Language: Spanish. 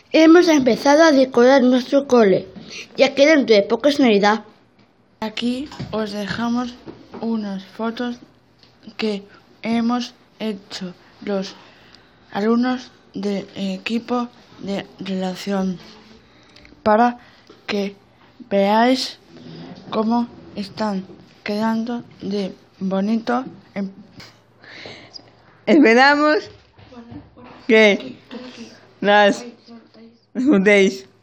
Hemos empezado a decorar nuestro cole, ya que dentro de poco es Navidad. Aquí os dejamos unas fotos que hemos hecho los alumnos del equipo de redacción para que veáis cómo están quedando de bonito. Esperamos que las disfrutéis.